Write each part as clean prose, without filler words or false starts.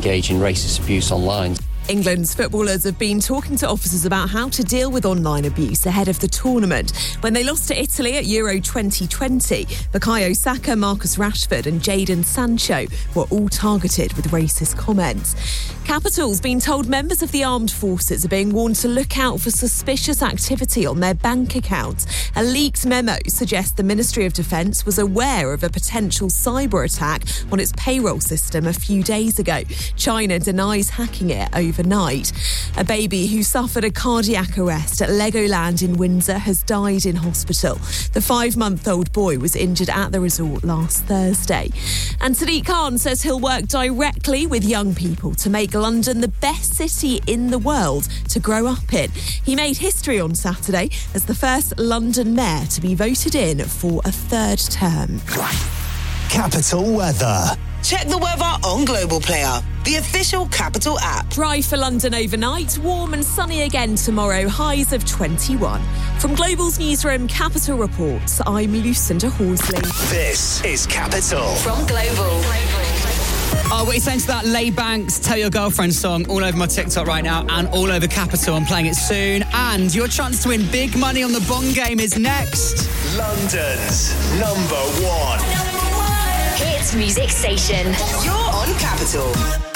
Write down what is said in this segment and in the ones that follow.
engage in racist abuse online. England's footballers have been talking to officers about how to deal with online abuse ahead of the tournament. When they lost to Italy at Euro 2020, Bukayo Saka, Marcus Rashford and Jadon Sancho were all targeted with racist comments. Capital's been told members of the armed forces are being warned to look out for suspicious activity on their bank accounts. A leaked memo suggests the Ministry of Defence was aware of a potential cyber attack on its payroll system a few days ago. China denies hacking it overnight. A baby who suffered a cardiac arrest at Legoland in Windsor has died in hospital. The 5-month-old boy was injured at the resort last Thursday. And Sadiq Khan says he'll work directly with young people to make London the best city in the world to grow up in. He made history on Saturday as the first London mayor to be voted in for a third term. Capital weather. Check the weather on Global Player, the official Capital app. Dry for London overnight, warm and sunny again tomorrow, highs of 21. From Global's newsroom, Capital Reports, I'm Lucinda Horsley. This is Capital. From Global. Oh, what are you saying to that Lay Banks Tell Your Girlfriend song all over my TikTok right now and all over Capital? I'm playing it soon. And your chance to win big money on the Bond game is next. London's number one hits music station. You're on Capital.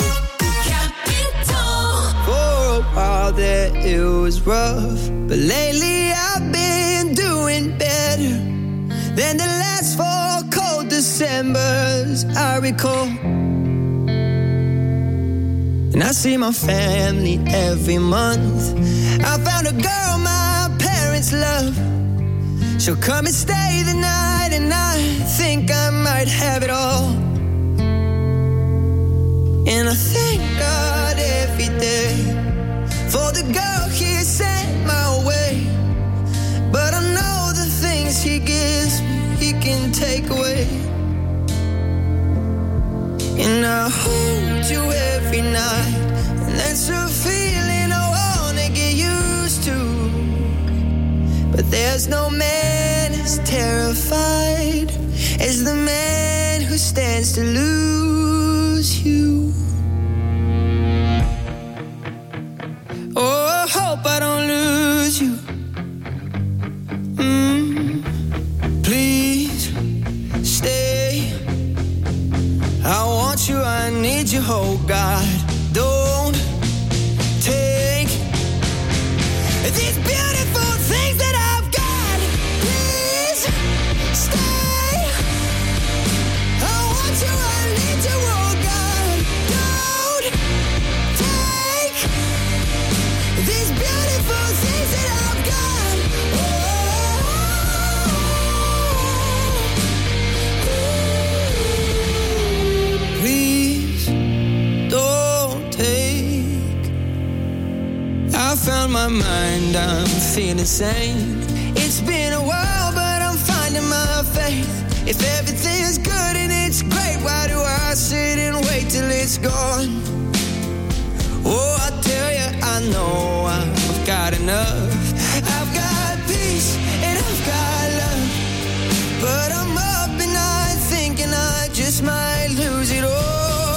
For a while there it was rough, but lately I've been doing better than the last 4 cold Decembers I recall. And I see my family every month. I found a girl my parents love. She'll come and stay the night, and I think I might have it all. And I thank God every day for the girl He sent my way. But I know the things He gives me, He can take away. And I hold you every night, and that's a feeling I wanna get used to. But there's no man as terrified as the man who stands to lose you. Oh, I hope I don't lose you. Please stay. I want you, I need you, oh God. Don't take these beautiful things that I've got. Please stay. I want you, I need you, oh God. Don't take these beautiful things that I've got. Please don't take. I found my mind, I'm feeling sane. It's been a while, but I'm finding my faith. If everything's good and it's great, why do I sit and wait till it's gone? Oh, I tell you, I know I've got enough. I've got peace and I've got love. But I'm up and I'm thinking I just might lose it all.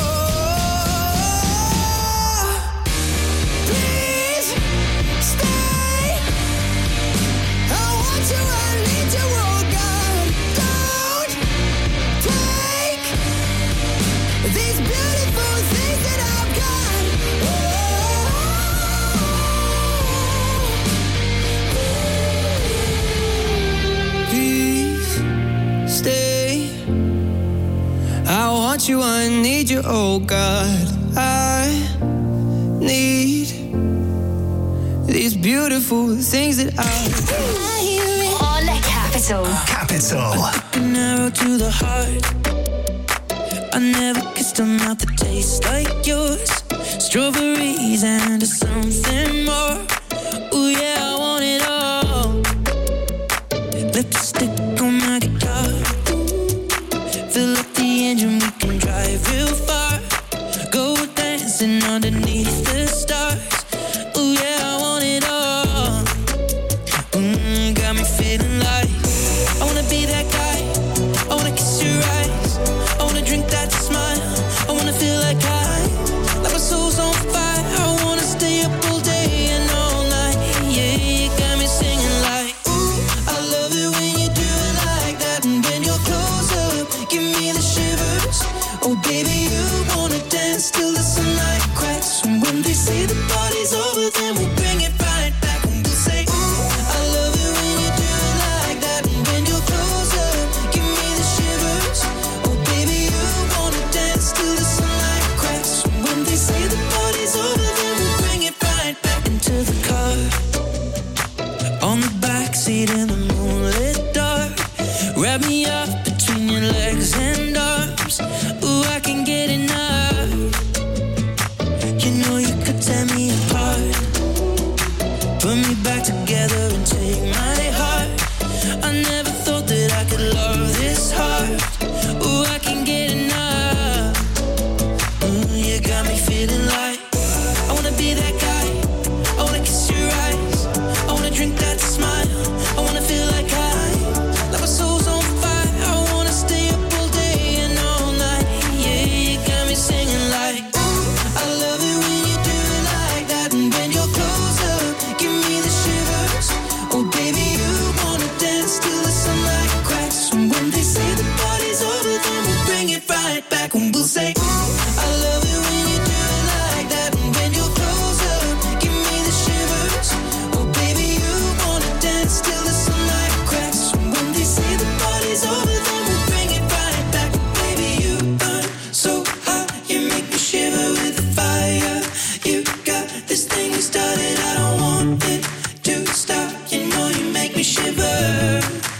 You, I need you, oh God. I need these beautiful things that I on Capital. Capital. An arrow to the heart. I never kissed a mouth that tastes like yours. Strawberries and something more. Ooh yeah, I want it all. Lipstick on my guitar. Fill up the engine, we can drive real far. Go dancing underneath the stars. Ooh yeah, I want it all. Got me feeling like I wanna be that guy. I wanna kiss your eyes. I wanna drink that smile. I wanna feel like I dance till the sunlight cracks. And when they say the party's over, then we'll bring it right back. And we'll say, ooh, I love it when you do it like that. And when you're closer, give me the shivers. Oh, baby, you wanna dance till the sunlight cracks. And when they say the party's over, then we'll bring it right back into the car. On the backseat in the moonlit dark. Wrap me up between your legs and arms. Ooh, I can get enough. You know you could tear me apart. Put me back together and take my heart. I never thought that I could love this hard. Ooh, I can get enough. Ooh, you got me feeling like I wanna be that guy. I wanna kiss your eyes. I wanna drink that smile. I wanna feel like my soul's on fire. I wanna stay up all day and all night. Yeah, you got me singing like, ooh, I love it when you do it like that. And when you're closer, give me the shivers. Oh, baby, you wanna dance till the sunlight cracks. And when they say the party's over, then we'll bring it right back. And we'll say, ooh, I love it when you do it like that. And when you're closer, give me the shivers. Oh, baby, you wanna dance till the sunlight cracks. And when they say the party's over, then we'll bring it right back. Baby, you burn so hot, you make me shiver with the fire. You got this thing you started, I don't want it to stop. You know you make me shiver.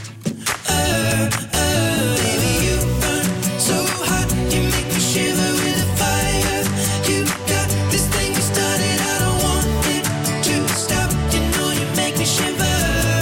Baby, you burn so hot, you make me shiver with the fire. You got this thing you started, I don't want it to stop. You know you make me shiver.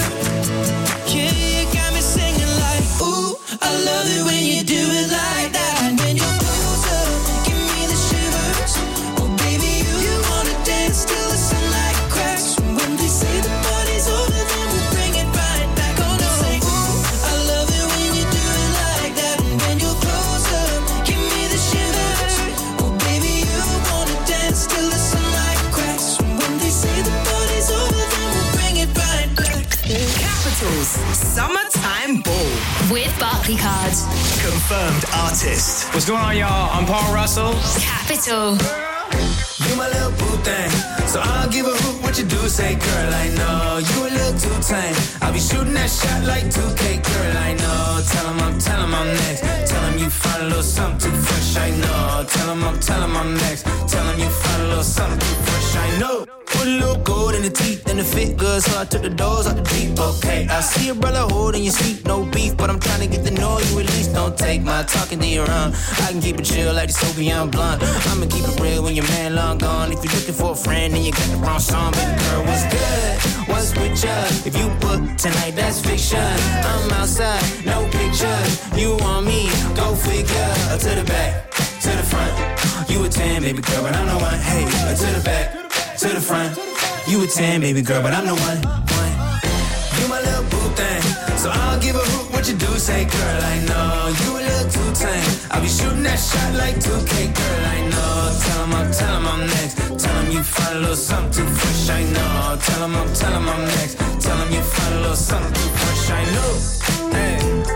Yeah, you got me singing like, ooh, I love it when you do it like that. And when you're closer, give me the shivers. Oh, baby, you wanna dance till the sunlight cracks. And when they say the party's over, then we'll bring it right back. Oh, no, say, ooh, I love it when you do it like that. And when you're closer, give me the shivers. Oh, baby, you wanna dance till the sunlight cracks. And when they say the party's over, then we'll bring it right back. Capital's Summertime Ball. With Barclaycard. Confirmed artist. What's going on, y'all? I'm Paul Russell. Capital. You my little boo thing, so I don't give a hoot what you do. Say, girl, I know you a little too tame. I'll be shooting that shot like 2K, girl, I know. Tell him I'm next. Tell him you find a little something too fresh, I know. Tell him I'm next. Tell him you find a little something too fresh, I know. Put a little gold in the teeth and the fit good, so I took the doors out the deep, okay. I see a brother holding your seat, no beef, but I'm trying to get to know you at least. Don't take my talking to your own. I can keep it chill like the Soviet blunt. I'ma keep it real when your man long gone. If you're looking for a friend and you got the wrong song, baby girl, what's good? What's with ya? If you book tonight, that's fiction. I'm outside, no pictures. You want me? Go figure. To the back, to the front. You a 10, baby girl, but I'm the one. Hey, to the back, to the front. You a 10, baby girl, but I'm the one. You my little boo thing, so I don't give a hoot what you do. Say, girl, I know you a little too tame. I'll be shooting that shot like 2K, girl, I know. Tell him I'm next. Tell him you find a little something too fresh, I know. Tell him I'm next. Tell him you find a little something too fresh, I know. Hey,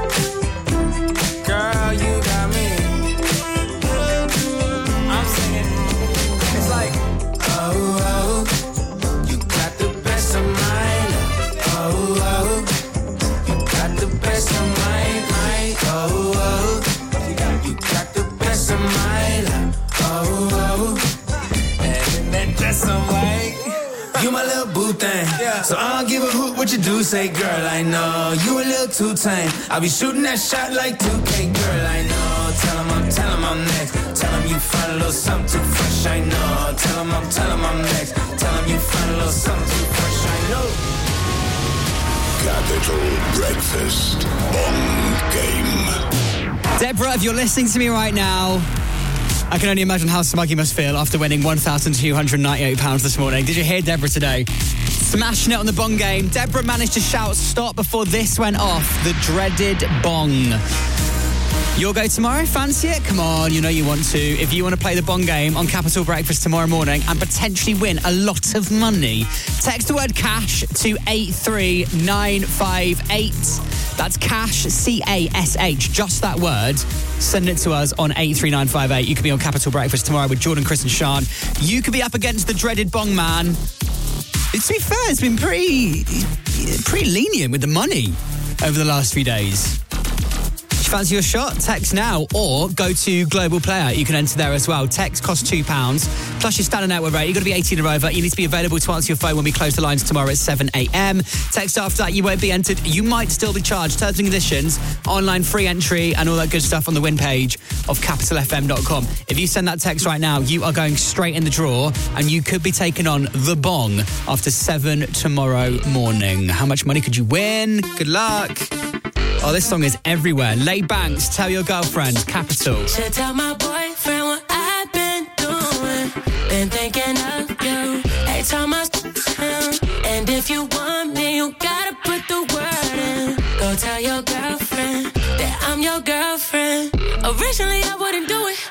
girl, you got me. I'm singing. It's like, oh, you got the best of mine. Oh, you got the best of mine. Oh, you got the best of mine. Oh, and then that's some white. You my little boo thing, so I don't give a hoot what you do. Say, girl, I know you a little too tame. I'll be shooting that shot like 2K, girl, I know. Tell him I'm next. Tell him you find a little something too fresh, I know. Tell him I'm next. Tell him you find a little something too fresh, I know. Capital Breakfast Bong Game. Deborah, if you're listening to me right now, I can only imagine how smug you must feel after winning £1,298 this morning. Did you hear Deborah today? Smashing it on the bong game. Deborah managed to shout stop before this went off. The dreaded bong. Your go tomorrow, fancy it? Come on, you know you want to. If you want to play the Bong game on Capital Breakfast tomorrow morning and potentially win a lot of money, text the word cash to 83958. That's cash, C-A-S-H, just that word. Send it to us on 83958. You could be on Capital Breakfast tomorrow with Jordan, Chris and Sean. You could be up against the dreaded Bong man. To be fair, it's been pretty lenient with the money over the last few days. If you fancy your shot, text now or go to Global Player. You can enter there as well. Text costs £2 plus your standard network rate. You've got to be 18 or over. You need to be available to answer your phone when we close the lines tomorrow at 7 a.m. Text after that, you won't be entered. You might still be charged. Terms and conditions, online free entry and all that good stuff on the win page of capitalfm.com. If you send that text right now, you are going straight in the draw and you could be taking on the Bong after 7 tomorrow morning. How much money could you win? Good luck. Oh, this song is everywhere. Lay Banks, Tell Your Girlfriend, Capital. Should tell my boyfriend what I've been doing. Been thinking of you. Every time I him. And if you want me, you gotta put the word in. Go tell your girlfriend that I'm your girlfriend. Originally, I wouldn't do it.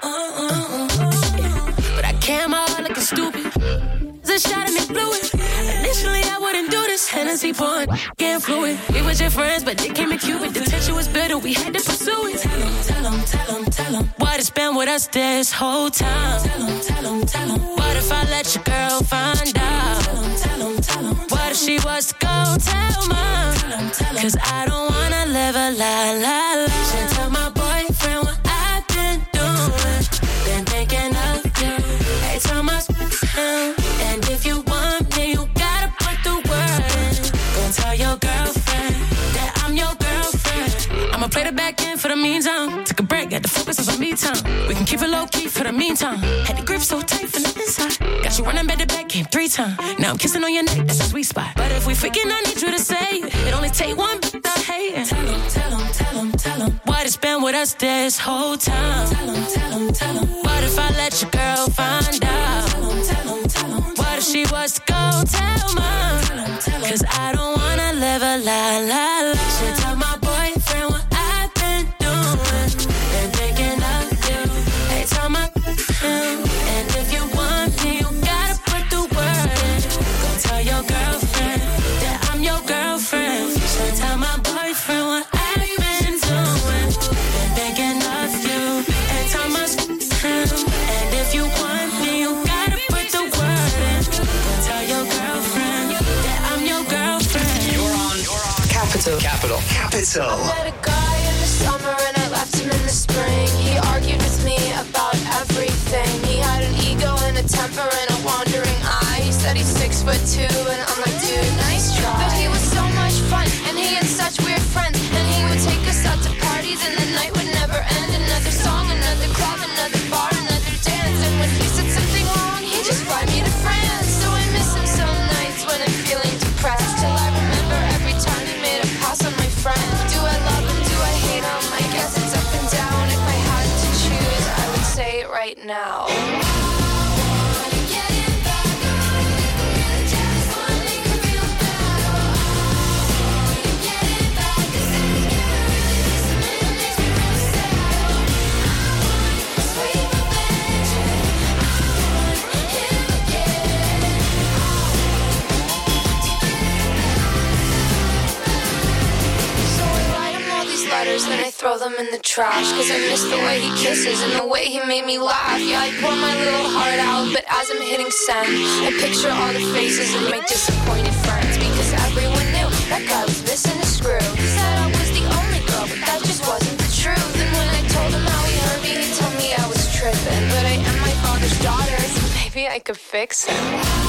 But I came out looking stupid. A shot and it blew it. Initially, I wouldn't do this. Hennessy pouring, getting fluid. We was your friends, but they came in Cuban. The tension was bitter, we had to pursue it. Tell them what it's been with us this whole time. Tell them what if I let your girl find out? Tell them what if she was to go tell mom? Cause I don't wanna live a lie. Should tell my boyfriend what I've been doing. Been thinking of you. Every time I him. And if you want me, you gotta put the word in. Go tell your girlfriend that I'm your girlfriend. I'ma play the back end for the meantime. Took a break, had to focus on some me time. We can keep it low key for the meantime. Had the grip so tight from the inside. Got you running back to back, came 3 times. Now I'm kissing on your neck, that's a sweet spot. But if we freaking, I need you to say it. It only take one to hate. Tell them what it's been with us this whole time. Tell them what if I let your girl find out? Tell them what if she was to go tell mom? Cause I don't wanna live a lie. Should tell my boyfriend what I've been doing. Been thinking of you. Every time I him. And if you want me, you gotta put the word in. Go tell your girlfriend that I'm your girlfriend. Should tell my boyfriend what I've been doing. Been thinking of you. Every time I him. And if you want me, you gotta put the word in. Go tell your girlfriend that I'm your girlfriend. You're on. Capital. Capital. I met a guy in the summer and I left him in the spring. He argued with me about everything. He had an ego and a temper and a wandering eye. He said he's 6'2" and I'm like, dude, nice try. But he was so much fun and he had such weird friends. And he would take us out to parties and the night would never end. Another song, another club, another bar, another dance. And when he said something wrong, he'd just fly me to France. So I miss him some nights when I'm feeling depressed. Till I remember every time he made a pass on my friend. Do I love him? Do I hate him? I guess it's up and down. If I had to choose, I would say it right now. Then I throw them in the trash. Cause I miss the way he kisses and the way he made me laugh. Yeah, I pour my little heart out, but as I'm hitting send, I picture all the faces of my disappointed friends. Because everyone knew that guy was missing a screw. He said I was the only girl, but that just wasn't the truth. And when I told him how he hurt me, he told me I was tripping. But I am my father's daughter, so maybe I could fix him.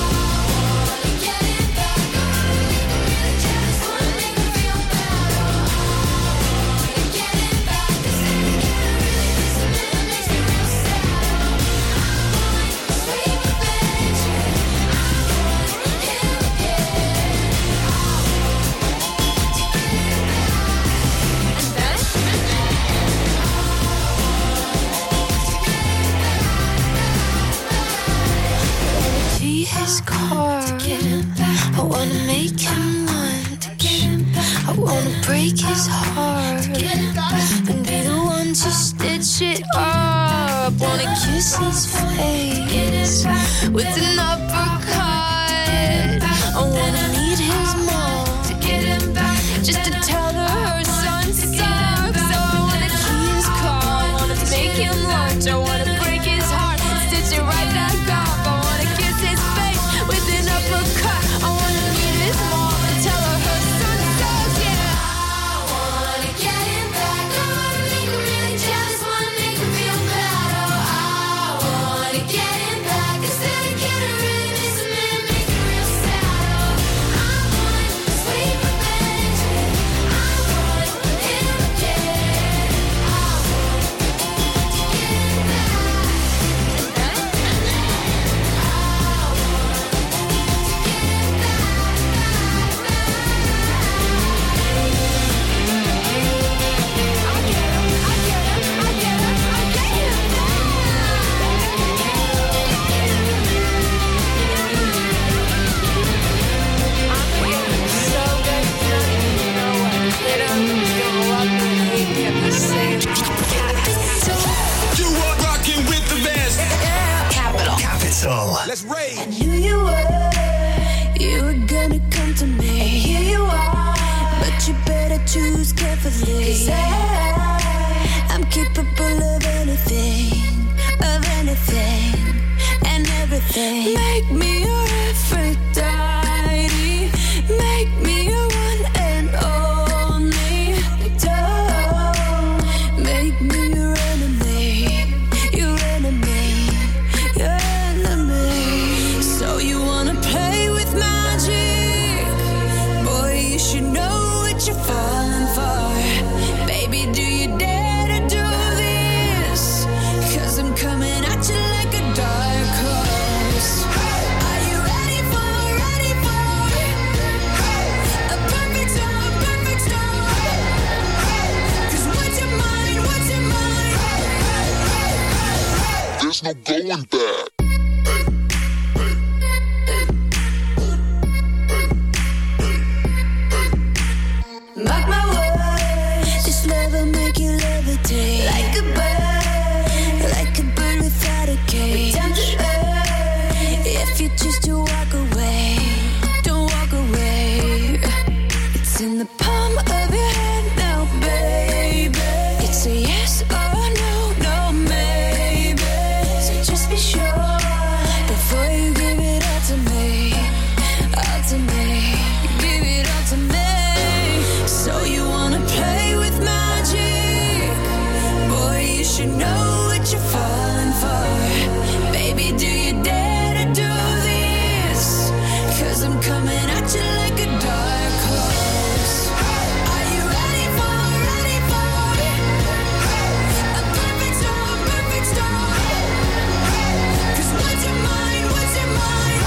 His car, I wanna make him lunch. I wanna break his heart and be the one to stitch it up. Wanna kiss his face with an uppercut. I wanna meet his mom to get him back, just to tell her son sucks. So I wanna key his car, I wanna make him lunch, I wanna break his heart, stitch it right back up. I wanna kiss his face with an uppercut. I wanna meet his mom and tell her son sucks. Yeah, I wanna get him back. I wanna make him really jealous, wanna make him feel bad. Oh, I wanna get him back. Instead of getting really miss him and make him real sad. Oh, I want sweet revenge. I want him again. I want to get him back. You are rocking with the best. Capital. Let's rage. I knew you were gonna come to me. And here you are, but you better choose carefully. 'Cause I'm capable of anything, and everything. Make me your Aphrodite, make me your one and only. Don't make me your enemy, your enemy, your enemy. So you wanna play with magic? Boy, you should know what you're falling for. Baby, do you dare to do this? 'Cause I'm coming at you like a dark horse. Are you ready for a perfect storm, perfect storm? 'Cause what's your mind, what's your mind? There's no going back. Mark my words, this love will make you levitate like a bird without a cage. Down to earth, if you choose to walk away, don't walk away. It's in the palm of your hand now, baby. It's a yes or no, no maybe. So just be sure before you give it all to me, all to me. Give it all to me. So you wanna play with magic? Boy, you should know what you're falling for. Baby, do you dare to do this? 'Cause I'm coming at you like a dark horse. Are you ready for a perfect storm, perfect storm? 'Cause what's your mind, what's your mind?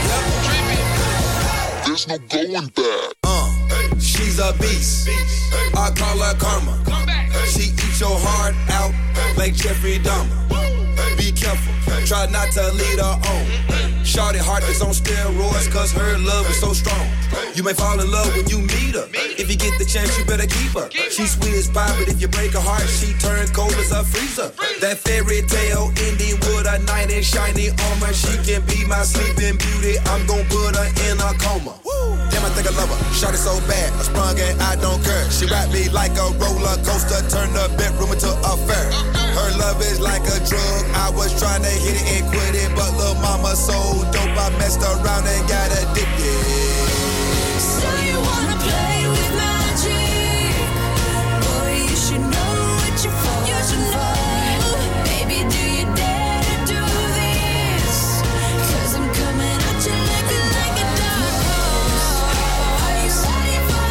There's no going back. She's a beast. I call her karma. She eats your heart out like Jeffrey Dahmer. Be careful, try not to lead her on. Shawty heart is on steroids, 'cause her love is so strong. You may fall in love when you meet her. If you get the chance, you better keep her. She's sweet as pie, but if you break her heart, she turns cold as a freezer. That fairy tale ending with a knight in shiny armor. She can be my sleeping beauty. I'm gon' put her in a coma. Damn, I think I love her. Shawty so bad, I sprung and I don't care. She wrapped me like a roller coaster, turned the bedroom into a fair. Her love is like a drug. I was trying to hit it and quit it, but lil' mama so dope, I messed around and got addicted. So you wanna play with magic? Boy, you should know what you're falling for. Baby, do you dare to do this? 'Cause I'm coming at you like a dark horse. Are you ready for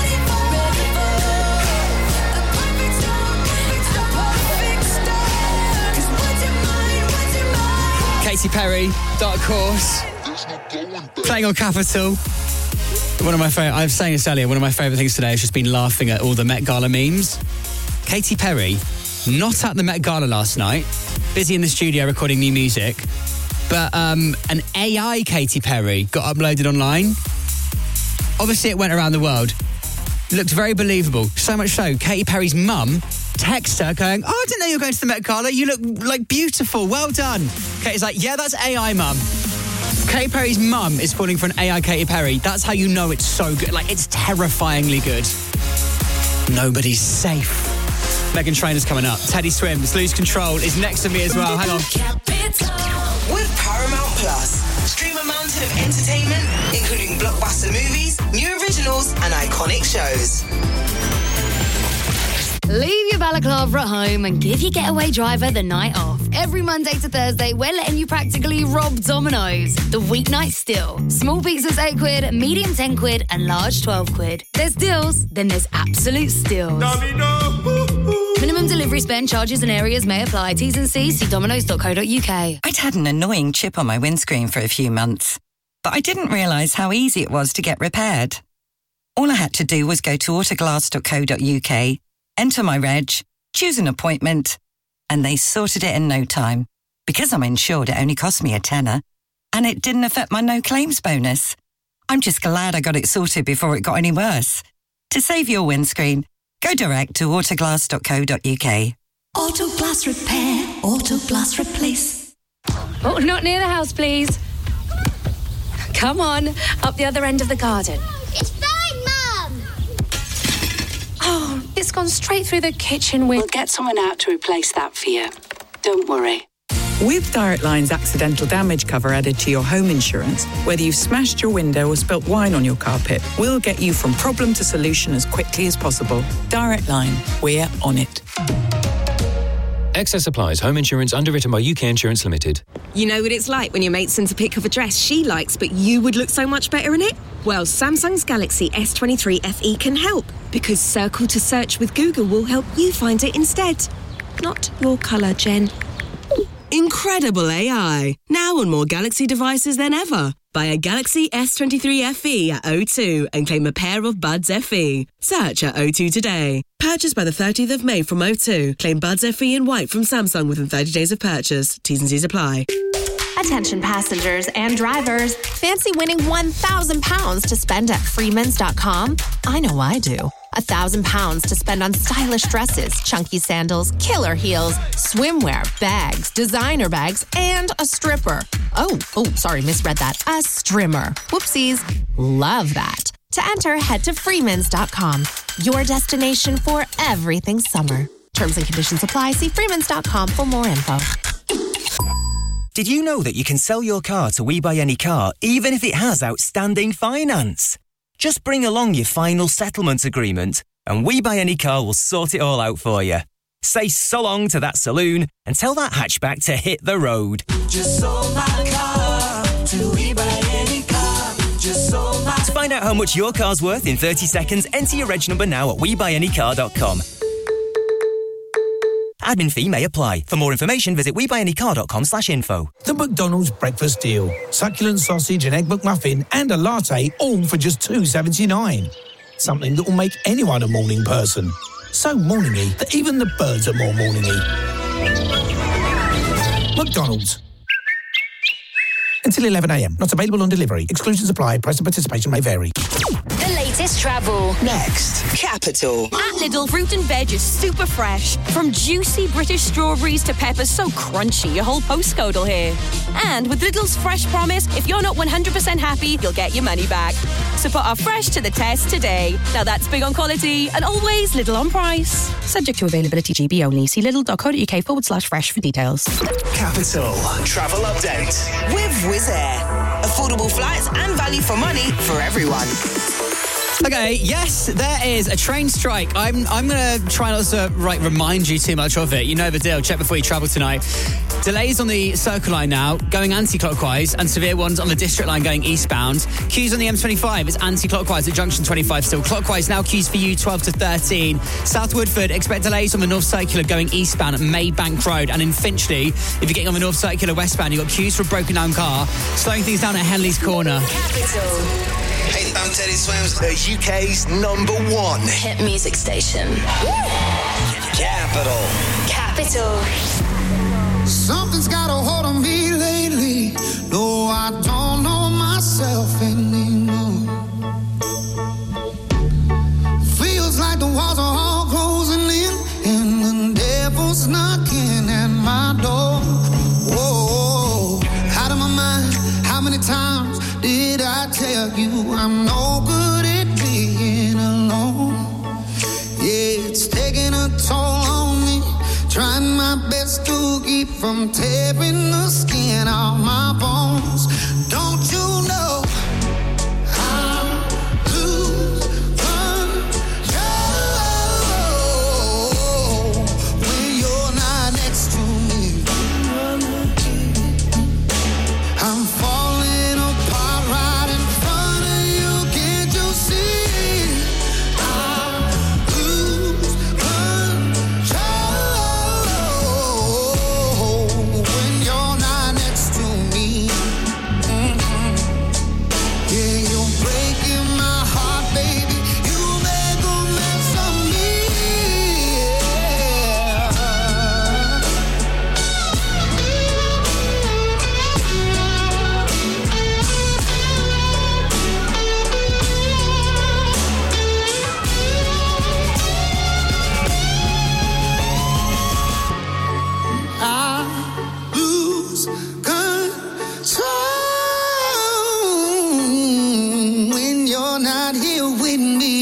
a perfect storm, a perfect storm? 'Cause what's your mind, what's your mind? Katy Perry, Dark Horse, playing on Capital. One of my favorite, I was saying this earlier, one of my favourite things today has just been laughing at all the Met Gala memes. Katy Perry, not at the Met Gala last night, busy in the studio recording new music, but an AI Katy Perry got uploaded online. Obviously it went around the world. Looked very believable, so much so, Katy Perry's mum text her going, I didn't know you were going to the Met Gala. You look, like, beautiful. Well done. Katie's like, yeah, that's AI, Mum. Katy Perry's mum is falling for an AI Katy Perry. That's how you know it's so good. Like, it's terrifyingly good. Nobody's safe. Meghan Trainor's coming up. Teddy Swims, Lose Control, is next to me as well. Hang on. With Paramount Plus, stream a mountain of entertainment, including blockbuster movies, new originals, and iconic shows. Leave your balaclava at home and give your getaway driver the night off. Every Monday to Thursday, we're letting you practically rob Domino's. The weeknight still. Small pizzas £8, medium £10, and large £12. There's deals, then there's absolute steals. Minimum delivery spend, charges and areas may apply. T's and C's, see dominoes.co.uk. I'd had an annoying chip on my windscreen for a few months, but I didn't realise how easy it was to get repaired. All I had to do was go to autoglass.co.uk, enter my reg, choose an appointment, and they sorted it in no time. Because I'm insured, it only cost me £10, and it didn't affect my no claims bonus. I'm just glad I got it sorted before it got any worse. To save your windscreen, go direct to autoglass.co.uk. Autoglass repair, Autoglass replace. Oh, not near the house, please. Come on, up the other end of the garden. It's fine, Mum! Oh, it's gone straight through the kitchen window. We'll get someone out to replace that for you. Don't worry. With Direct Line's accidental damage cover added to your home insurance, whether you've smashed your window or spilt wine on your carpet, we'll get you from problem to solution as quickly as possible. Direct Line, we're on it. Excess Supplies Home Insurance underwritten by UK Insurance Limited. You know what it's like when your mate sends a pic of a dress she likes, but you would look so much better in it? Well, Samsung's Galaxy S23 FE can help, because Circle to Search with Google will help you find it instead. Not your colour, Jen. Incredible AI. Now on more Galaxy devices than ever. Buy a Galaxy S23 FE at O2 and claim a pair of Buds FE. Search at O2 today. Purchase by the 30th of May from O2. Claim Buds FE in white from Samsung within 30 days of purchase. T's and C's apply. Attention passengers and drivers. Fancy winning £1,000 to spend at Freemans.com? I know I do. £1,000 to spend on stylish dresses, chunky sandals, killer heels, swimwear, bags, designer bags, and a stripper. Oh, sorry, misread that. A strimmer. Whoopsies. Love that. To enter, head to Freemans.com. Your destination for everything summer. Terms and conditions apply. See Freemans.com for more info. Did you know that you can sell your car to We Buy Any Car even if it has outstanding finance? Just bring along your final settlement agreement and We Buy Any Car will sort it all out for you. Say so long to that saloon and tell that hatchback to hit the road. Just sold my car to We Buy Any Car. Just sold my... To find out how much your car's worth in 30 seconds, enter your reg number now at WeBuyAnyCar.com. Admin fee may apply. For more information, visit WeBuyAnyCar.com/info. The McDonald's breakfast deal. Succulent sausage and egg McMuffin and a latte, all for just $2.79. Something that will make anyone a morning person. So morningy that even the birds are more morningy. McDonald's. Until 11 a.m. Not available on delivery. Exclusions apply. Price and participation may vary. The latest travel. Next, Capital. At Lidl, fruit and veg is super fresh. From juicy British strawberries to peppers so crunchy your whole postcode will hear. And with Lidl's Fresh Promise, if you're not 100% happy, you'll get your money back. So put our fresh to the test today. Now that's big on quality and always Lidl on price. Subject to availability, GB only. See lidl.co.uk/fresh for details. Capital Travel Update. With Wizz Air. Affordable flights and value for money for everyone. Okay, yes, there is a train strike. I'm going to try not to remind you too much of it. You know the deal. Check before you travel tonight. Delays on the Circle Line now, going anti-clockwise, and severe ones on the District Line going eastbound. Queues on the M25 is anti-clockwise at Junction 25 still. Clockwise now, queues for you 12 to 13. South Woodford, expect delays on the North Circular going eastbound at Maybank Road. And in Finchley, if you're getting on the North Circular westbound, you've got queues for a broken down car. Slowing things down at Henley's Corner. Hey, I'm Teddy Swims, the UK's #1 hit music station. Capital. Capital. Something's got a hold on me lately. No, I don't know myself anymore. Feels like the walls are all closing in and many times did I tell you I'm no good at being alone? Yeah, it's taking a toll on me, trying my best to keep from tearing the skin off my bones. Don't you know I lose control when you're not next to me? I'm falling apart right in front of you. Can't you see? I lose control when you're not next to me. Yeah, you're breaking my heart, baby. You make a mess of me. I lose control when you're not here with me.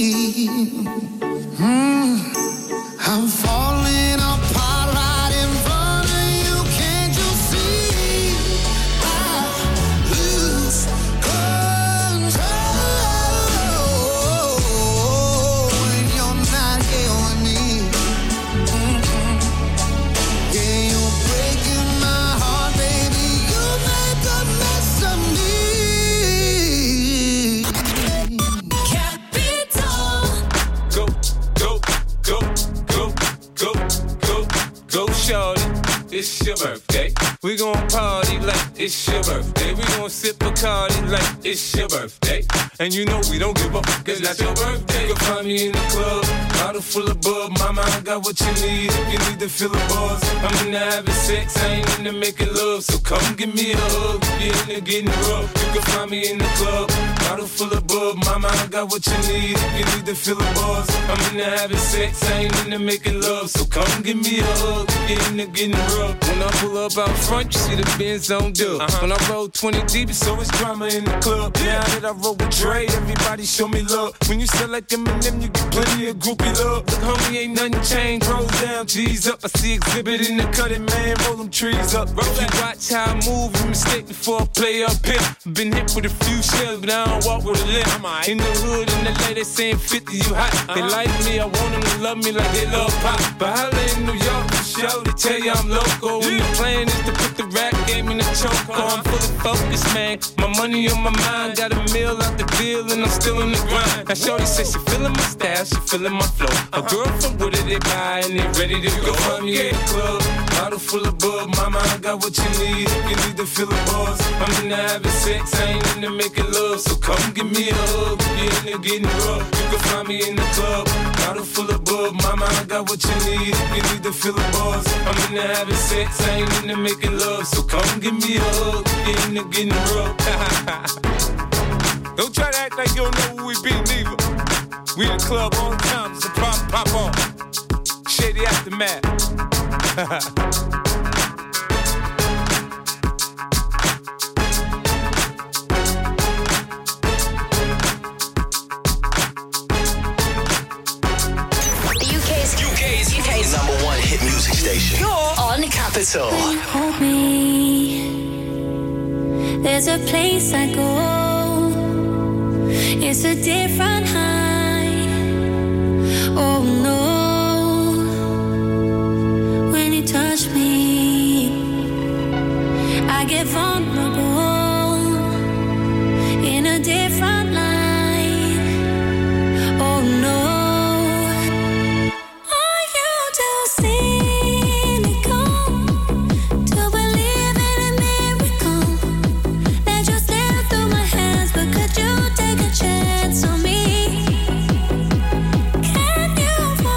I'm falling apart right in front of you. Can't you see? I lose control when you're not here with me. Yeah, you're breaking my heart, baby. You make a mess of me. Go, go, go, go, go, go, go, shorty. It's your birthday. We gon' party like it's your birthday. We gon' sip Bacardi like it's your birthday. And you know we don't give up, cause that's your birthday. You'll find me in the club, bottle full of bub. Mama, I got what you need if you need to feel the buzz. I'm into having sex, I ain't into making love. So come give me a hug, get into getting rough. You can find me in the club, bottle full of bub. Mama, I got what you need if you need to feel the buzz. I'm into having sex, I ain't into making love. So come give me a hug, get into getting rough. When I pull up out front, you see the Benz on dub. When I roll 20 deep, so it's drama in the club. Now that I roll with Dre, everybody show me love. When you select them and them, you get plenty of groupie love. Look, homie, ain't nothing changed. Roll down, G's up. I see exhibit in the cutting, man. Roll them trees up. Roll that. Watch how I move, you mistake before I play up here. Been hit with a few shells, but I don't walk with a limp. In the hood, in the lady saying 50, you hot. They like me, I want them to love me like they love pop. But holla in New York, for show, they tell you I'm local. And the plan is to put the rap game in the choke. I'm fully focused, man. My money on my mind, got a meal out the deal, and I'm still in the grind. Now shorty says she feeling my style, she feeling my flow. A girl from Wooded, they buy and they ready to go. Find me in the club, bottle full of bub. Mama, I got what you need if you need to feel the buzz. I'm into having sex, I ain't into making love. So come give me a hug, get into getting rough. You can find me in the club, bottle full of bub. Mama, I got what you need if you need to feel the buzz. I'm into having sex, I ain't into making love. So come give me a hug, get into getting rough. Don't try to act like you don't know who we be, neither. We in the club on time, so pop on. Shady Aftermath. UK's number one hit music station. You're on Capital. When you hold me, there's a place I go. It's a different high. Oh no. When you touch me, I get vulnerable in a different light. Oh no. Are you too cynical to believe in a miracle that just slipped through my hands? But could you take a chance on me? Can you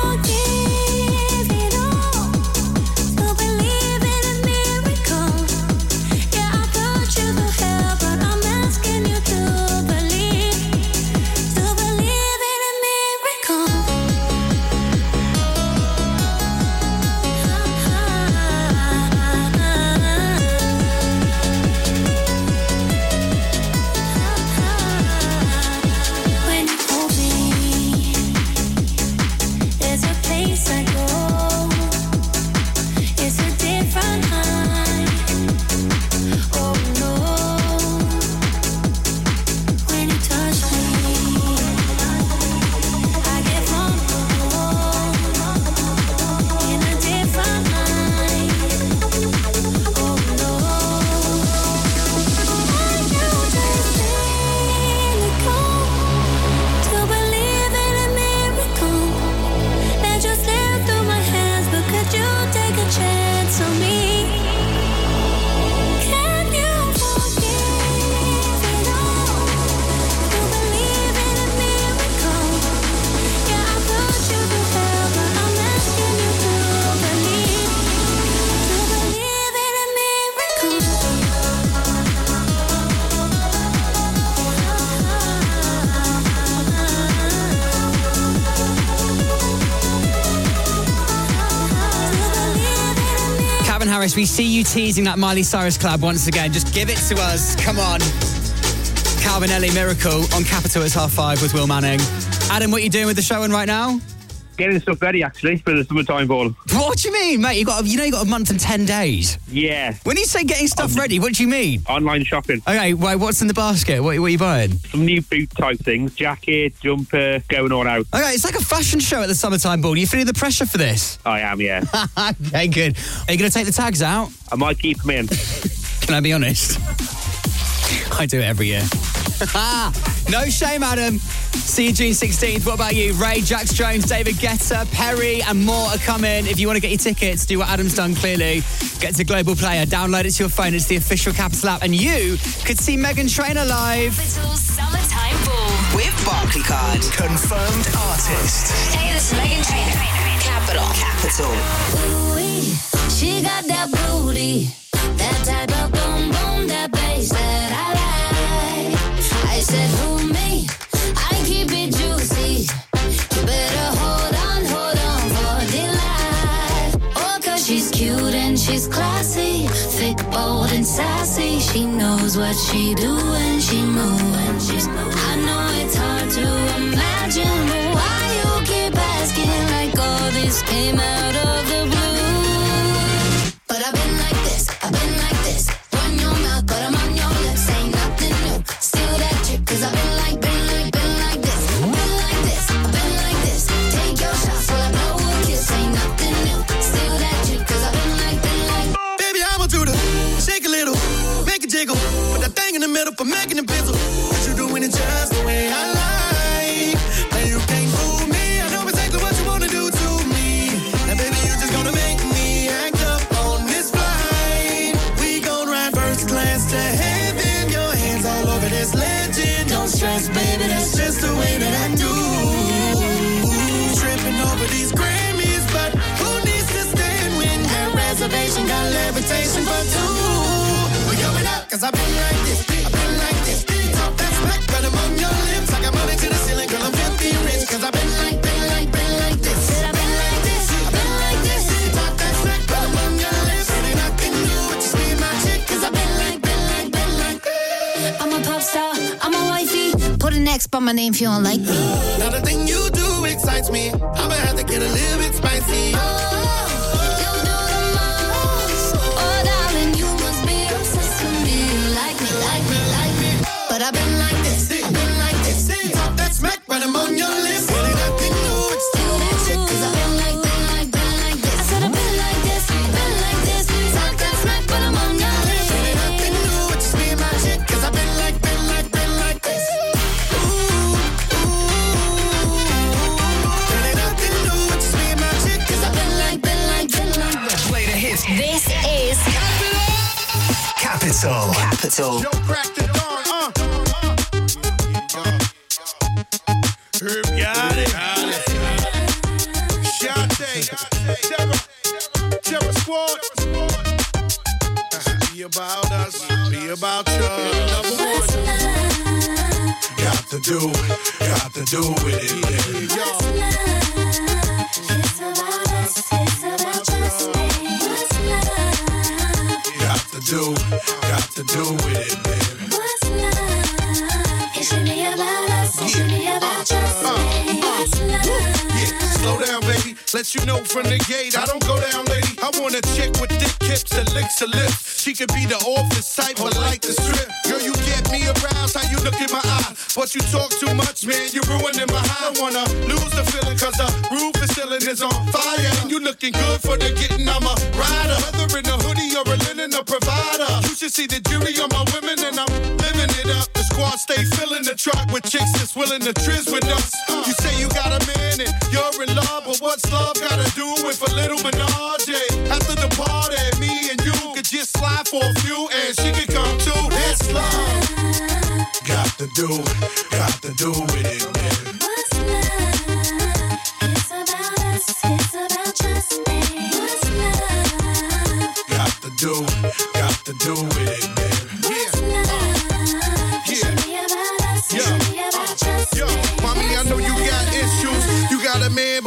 Cyrus, we see you teasing that Miley Cyrus collab once again. Just give it to us. Come on. Calvin Ellie, Miracle on Capital. It's 5:30 with Will Manning. Adam, what are you doing with the show right now? Getting stuff ready, actually, for the summertime ball. What do you mean, mate? You got a month and 10 days. Yeah. When you say getting stuff ready, what do you mean? Online shopping. Okay, well, what's in the basket? What are you buying? Some new boot type things, jacket, jumper, going all out. Okay, it's like a fashion show at the summertime ball. Are you feeling the pressure for this? I am, yeah. Okay, good. Are you going to take the tags out? I might keep them in. Can I be honest? I do it every year. No shame, Adam. See you June 16th. What about you? Ray, Jax Jones, David Guetta, Perry, and more are coming. If you want to get your tickets, do what Adam's done clearly. Get to Global Player, download it to your phone. It's the official Capital app, and you could see Meghan Trainor live. Capital Summertime Ball with Barclaycard. Confirmed artist. Taylor Meghan Trainor. Capital. Ooh-wee, she got that booty, that type of boom boom, that bass that I like. I said, who me? I keep it juicy. You better hold on for dear life. Oh, 'cause she's cute and she's classy, thick, bold and sassy. She knows what she do and she moves. I know it's hard to imagine, but why you keep asking like all this came out of the blue? But I've been like this, run your mouth, but I'm on your lips, ain't nothing new. Steal that trick, 'cause I've been like this. I've been like this. Take your shots while I blow a kiss, ain't nothing new. Steal that trick, 'cause I've been like. Baby, I'ma do the shake a little, make it jiggle, put that thing in the middle for making it bizzle. But you doing it just the way I like. Now you can't fool me, I know exactly what you wanna do to me. Now baby, you just gonna make me act up on this flight. We gon' ride first class to heaven, your hands all over this legend. Don't stress, baby, that's just the way that I do. Tripping over these Grammys, but who needs to stand when that reservation got levitation for two? We're going up, 'cause I've been like this. Talk that smack, but I'm on your lips. I got money to the ceiling, girl, I'm filthy rich. 'Cause I've been like this. I've been like this. Talk that smack, but I'm on your lips. It ain't nothing new, but just be my chick. 'Cause I've been like this. I'm a pop star, I'm a wifey. Put an X by my name if you don't like me. Now the thing you do excites me. I'ma have to get a little bit spicy. You do the most. Oh, darling, you must be obsessed with me. You like me. But I've been like this. Talk that smack, but I'm on your lips. It ain't nothing new, but still that shit. 'Cause I've been like this. I said I've been like this. Talk that smack, but I'm on your lips. It ain't nothing new, but just be my chick. 'Cause I've been like this. It ain't nothing new, but just be my chick. 'Cause I've been like this. Play the hits. This is Capital. Yo, crack the dawn, Herb got it. Shante, Terror Squad. Be about us, be about you. Number one. Got to do with it. It's about us, it's about just me. What's love? Got to do with it, baby. What's love? It should be about us, it should be about just me. What's love? Yeah, slow down, baby. Let you know from the gate, I don't go down, lady. I want a chick with thick hips and licks her lips. She could be the office type, but like the strip. Girl, you get me aroused, how you look in my eye. But you talk too much, man, you're ruining my high. I don't wanna lose the feeling, 'cause the roof is ceiling is on fire. And you looking good for the getting, I'm a rider. Whether in a hoodie or a linen, a provider. You should see the jury on my women, and I'm living it up. The squad stay filling the truck with chicks that's willing to trizz with us. You say you got a man and you're in love, but what's love gotta do with a little menage? After the party, me and you could just slide for a few, and she could come too. It's love. Got to do with it, man. What's love? It's about us, it's about just me. What's love? Got to do with it, man. What's love? It should be about us, it should be about just me. Mommy, I know you got issues. You got a man, but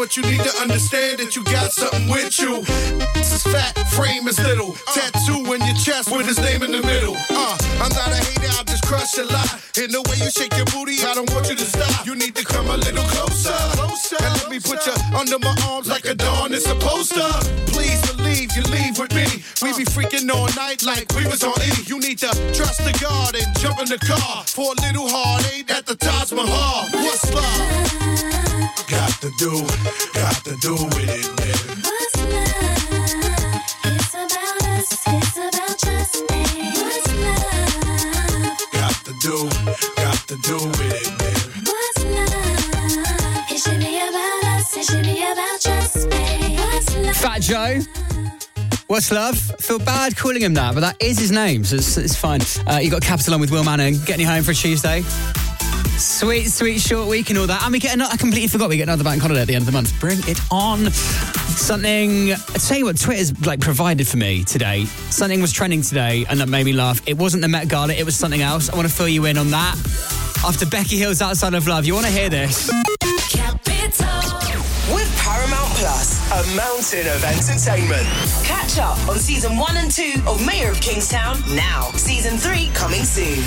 but you need to understand that you got something with you. This is fat, frame is little. Tattoo in your chest with his name in the middle. I'm not a hater, I'll just crush a lot. And the way you shake your booty, I don't want you to stop. You need to come a little closer. And let me put you under my arms like a dawn is supposed to. Please believe you leave with me. We be freaking all night like we was on E. You need to trust the God and jump in the car for a little heartache at the Taj Mahal. What's love? Got to do with it, man. What's love? It's about us, it's about trust me. What's love? Got to do with it, man. What's love? It should be about us, it should be about trust me. What's love? Fat Joe. What's love? Feel bad calling him that, but that is his name, so it's fine. You got Capital on with Will Manning, getting you home for a Tuesday. Sweet short week and all that. And we get another, I completely forgot we get another bank holiday at the end of the month. Bring it on. Something, I tell you what, Twitter's provided for me today. Something was trending today and that made me laugh. It wasn't the Met Gala, it was something else. I want to fill you in on that. After Becky Hill's Outside of Love, you want to hear this? Capital. With Paramount Plus, a mountain of entertainment. Catch up on season 1 and 2 of Mayor of Kingstown now. Season 3 coming soon.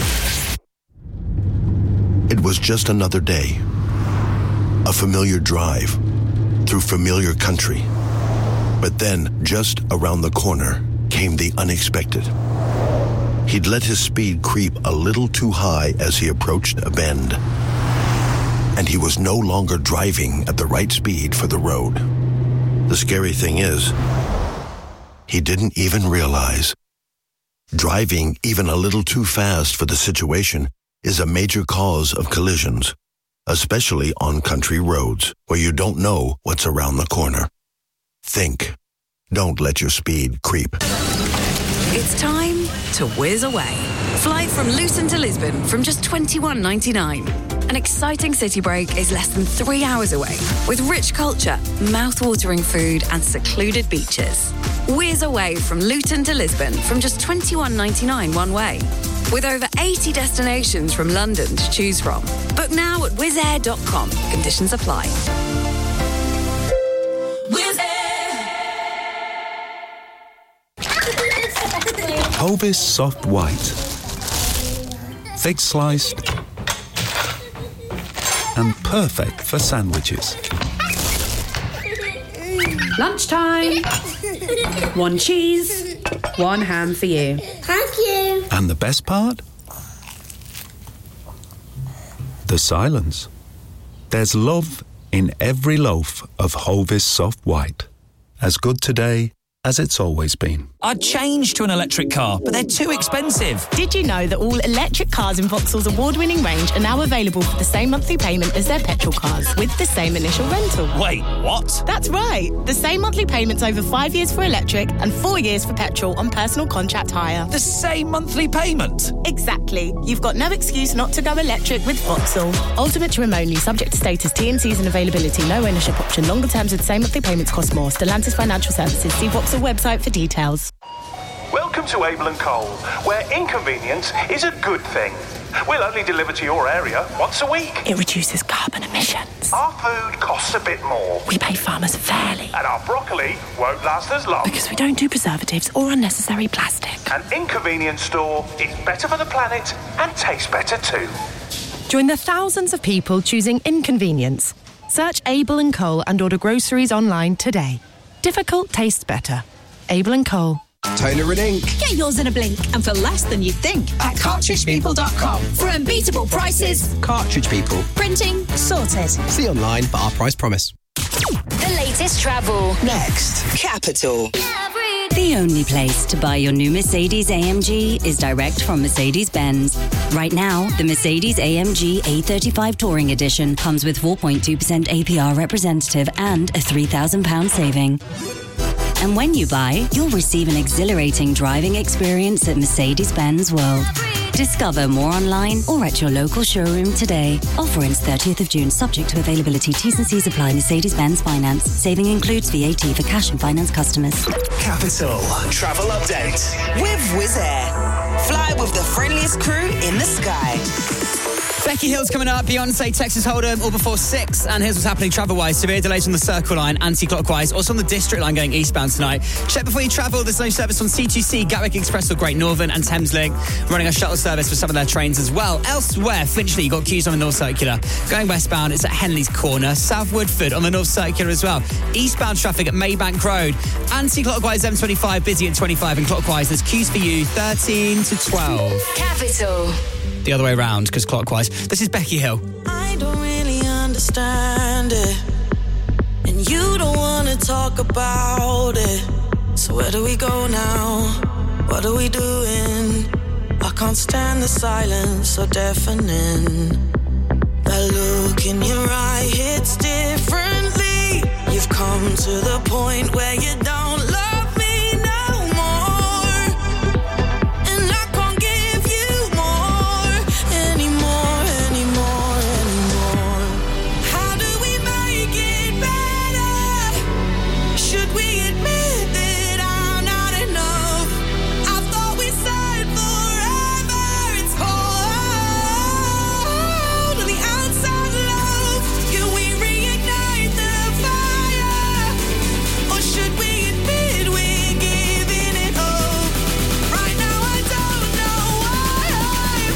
It was just another day. A familiar drive through familiar country. But then, just around the corner, came the unexpected. He'd let his speed creep a little too high as he approached a bend. And he was no longer driving at the right speed for the road. The scary thing is, he didn't even realize. Driving even a little too fast for the situation is a major cause of collisions, especially on country roads where you don't know what's around the corner. Think. Don't let your speed creep. It's time to whiz away. Fly from Luton to Lisbon from just $21.99. An exciting city break is less than 3 hours away, with rich culture, mouth-watering food and secluded beaches. Whiz away from Luton to Lisbon from just $21.99 one way. With over 80 destinations from London to choose from. Book now at wizzair.com. Conditions apply. Wizz Hovis Soft White. Thick sliced and perfect for sandwiches. Lunchtime. One cheese, one ham for you. Thank you. And the best part? The silence. There's love in every loaf of Hovis Soft White. As good today as it's always been. I'd change to an electric car, but they're too expensive. Did you know that all electric cars in Vauxhall's award-winning range are now available for the same monthly payment as their petrol cars, with the same initial rental? Wait, what? That's right. The same monthly payments over 5 years for electric and 4 years for petrol on personal contract hire. The same monthly payment? Exactly. You've got no excuse not to go electric with Vauxhall. Ultimate trim only, subject to status, T&Cs and availability, no ownership option. Longer terms with same monthly payments cost more. Stellantis Financial Services. See Vauxhall website for details. Welcome to Abel & Cole, where inconvenience is a good thing. We'll only deliver to your area once a week. It reduces carbon emissions. Our food costs a bit more. We pay farmers fairly. And our broccoli won't last as long. Because we don't do preservatives or unnecessary plastic. An inconvenience store is better for the planet and tastes better too. Join the thousands of people choosing inconvenience. Search Abel & Cole and order groceries online today. Difficult tastes better. Abel & Cole. Toner and ink. Get yours in a blink and for less than you'd think at cartridgepeople.com. For unbeatable prices. Cartridge People. Printing sorted. See online for our price promise. The latest travel. Next, Capital. The only place to buy your new Mercedes-AMG is direct from Mercedes-Benz. Right now, the Mercedes-AMG A35 Touring Edition comes with 4.2% APR representative and a £3,000 saving. And when you buy, you'll receive an exhilarating driving experience at Mercedes-Benz World. Discover more online or at your local showroom today. Offer ends 30th of June, subject to availability. T's and C's apply. Mercedes-Benz Finance. Saving includes VAT for cash and finance customers. Capital Travel Update with Wizz Air. Fly with the friendliest crew in the sky. Becky Hill's coming up, Beyonce, Texas Hold'em, all before 6. And here's what's happening travel-wise. Severe delays on the Circle Line, anti-clockwise. Also on the District Line going eastbound tonight. Check before you travel. There's no service on C2C, Gatwick Express or Great Northern, and Thameslink running a shuttle service for some of their trains as well. Elsewhere, Finchley, you've got queues on the North Circular. Going westbound, it's at Henley's Corner. South Woodford on the North Circular as well. Eastbound traffic at Maybank Road. Anti-clockwise M25 busy at 25, and clockwise there's queues for you 13 to 12. Capital. The other way around, because clockwise. This is Becky Hill. I don't really understand it, and you don't want to talk about it. So where do we go now? What are we doing? I can't stand the silence so deafening. That look in your eye hits differently. You've come to the point where you don't love me no more, and I can't give you more anymore. How do we make it better? Should we admit that I'm not enough? I thought we said forever. It's cold on the outside, love. Can we reignite the fire? Or should we admit we're giving it up? Right now I don't know why I'm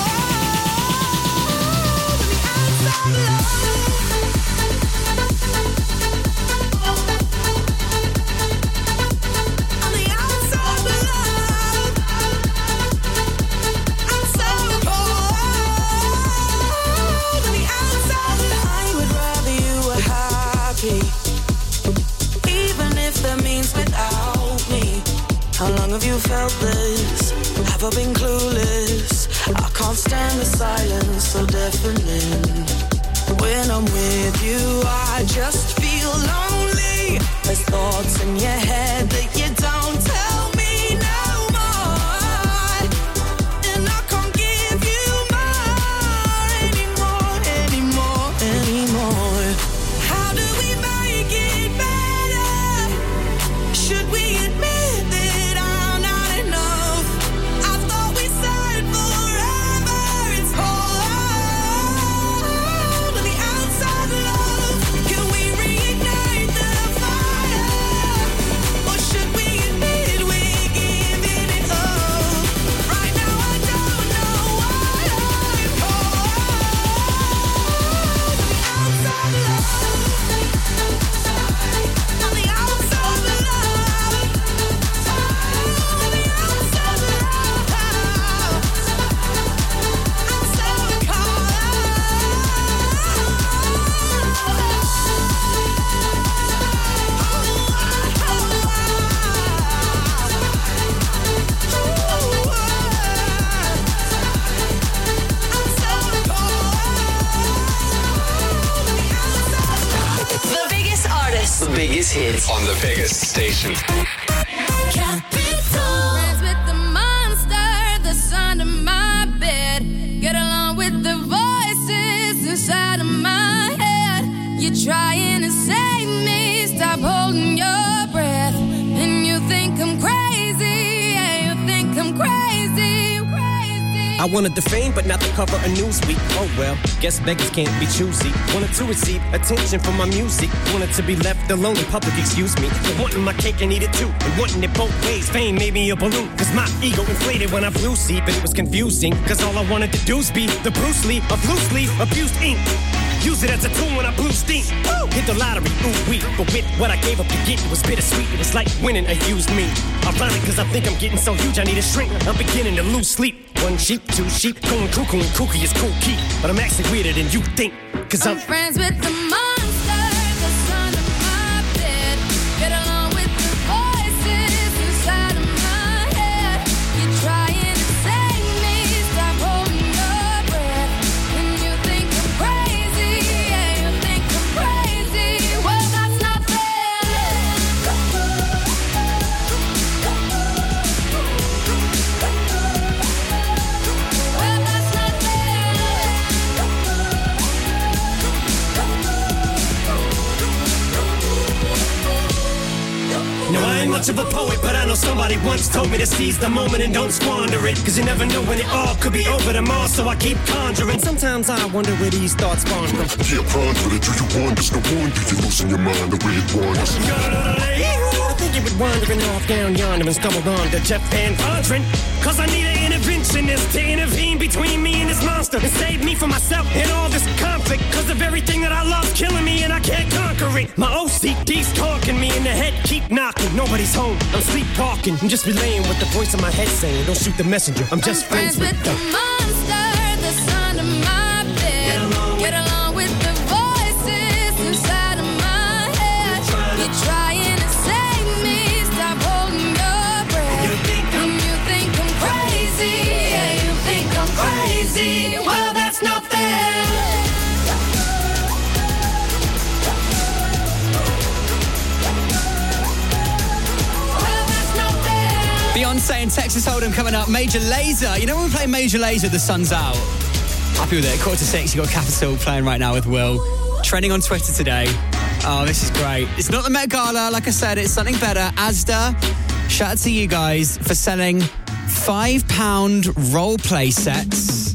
cold on the outside, on the outside, love. I'm so cold on the outside, love. I would rather you were happy, even if that means without me. How long have you felt this? Have I been clueless? I can't stand the silence so deafening. When I'm with you, I just feel lonely. There's thoughts in your head that you don't tell me no more, and I can't give you more anymore. How do we make it better? Should we admit that I'm not enough? I thought we said forever. It's cold on the outside, love. Can we reignite the fire? Or should we admit we're giving it up? Right now I don't know why I'm cold on the outside, love. On the outside, love. On the outside, love. I'm so The biggest artists. The biggest hits on the biggest station. Friends with the monster that's under my bed. Get along with the voices inside of my head. You're trying to save me. Stop holding your breath. And you think I'm crazy. Yeah, you think I'm crazy. I wanted the fame, but not the cover of Newsweek. Oh well, guess beggars can't be choosy. Wanted to receive attention from my music. Wanted to be left alone in public, excuse me. But wanting my cake and eat it too. And wanting it both ways. Fame made me a balloon. Cause my ego inflated when I flew see. But it was confusing. Cause all I wanted to do is be the Bruce Lee of loosely abused ink. Use it as a tool when I blew steam. Woo! Hit the lottery, ooh wee. But with what I gave up to get, it was bittersweet. It was like winning a used me. Ironic, cause I think I'm getting so huge I need a shrink. I'm beginning to lose sleep. One sheep, two sheep, going cuckoo and kooky is cool key. But I'm actually weirder than you think. Cause I'm friends with the monster that's under my bed. Get along with the voices inside of my head. You're trying to save me. Stop holding your breath. And you think I'm crazy. Yeah, you think I'm crazy. Well, that's not fair. much of a poet, but I know somebody once told me to seize the moment and don't squander it. Cause you never know when it all could be over tomorrow, so I keep conjuring. Sometimes I wonder where these thoughts spawn from. Yeah, ponder it, do you wonder? No wonder you're losing your mind the way it wanders. I think you were wandering off down yonder and stumbled on to Jeff Van Vondren. Cause I need an interventionist to intervene between me and this monster and save me from myself and all this conflict. Cause of everything that I love's killing me and I can't conquer it. My OCD's talking me in the head, keep knocking. Nobody's home, I'm sleepwalking. I'm just relaying what the voice in my head saying. Don't shoot the messenger, I'm just friends with the monster that's under my bed. Get along with the voices inside of my head. You're trying to save me, stop holding your breath. You think I'm crazy, yeah, you think I'm crazy. Well, that's not fair. Beyonce and Texas Hold'em coming up. Major Lazer. You know when we play Major Lazer, the sun's out. Happy with it. 5:45, you got Capital playing right now with Will. Trending on Twitter today. Oh, this is great. It's not the Met Gala, like I said, it's something better. Asda, shout out to you guys for selling £5 role play sets.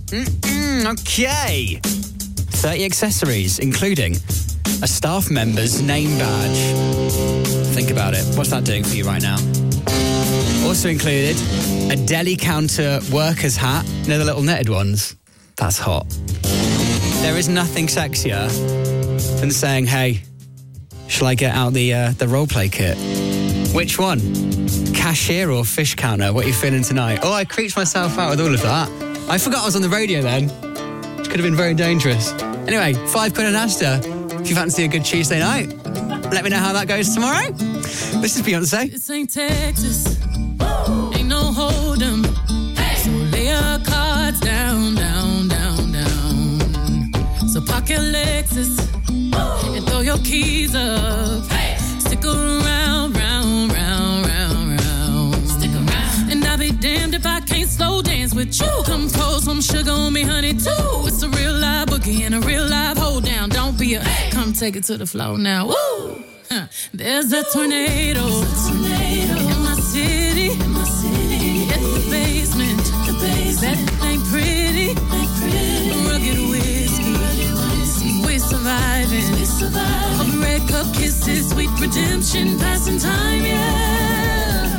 Okay. 30 accessories, including a staff member's name badge. Think about it. What's that doing for you right now? Also included a deli counter worker's hat. You know the little knitted ones? That's hot. There is nothing sexier than saying, hey, shall I get out the roleplay kit? Which one? Cashier or fish counter? What are you feeling tonight? Oh, I creeped myself out with all of that. I forgot I was on the radio then. Which could have been very dangerous. Anyway, £5 on Asda. If you fancy a good Tuesday night, let me know how that goes tomorrow. This is Beyonce. This ain't Texas. Ain't no hold'em. So lay your cards down, down, down, down. So park your Lexus and throw your keys up. Stick around, round, round, round, round. Stick around. And I'll be damned if I can't slow dance with you. Come pour some sugar on me, honey, too. It's a real live boogie and a real live hold down. Don't be a come take it to the floor now. Woo! There's a tornado in my city. At the basement. That ain't pretty. Rugged whiskey. We're surviving. Of red cup kisses, sweet redemption, passing time, yeah.